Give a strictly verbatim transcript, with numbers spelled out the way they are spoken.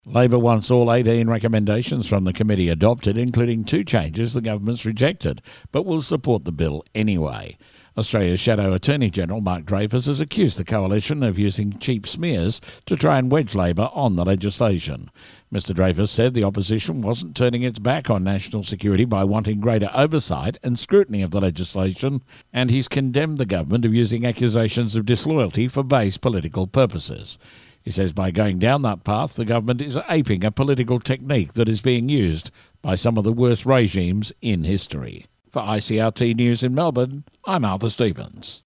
Labor wants all eighteen recommendations from the committee adopted, including two changes the government's rejected, but will support the bill anyway. Australia's Shadow Attorney-General Mark Dreyfus has accused the coalition of using cheap smears to try and wedge Labor on the legislation. Mister Dreyfus said the opposition wasn't turning its back on national security by wanting greater oversight and scrutiny of the legislation, and he's condemned the government of using accusations of disloyalty for base political purposes. He says by going down that path, the government is aping a political technique that is being used by some of the worst regimes in history. For I C R T News in Melbourne, I'm Arthur Stevens.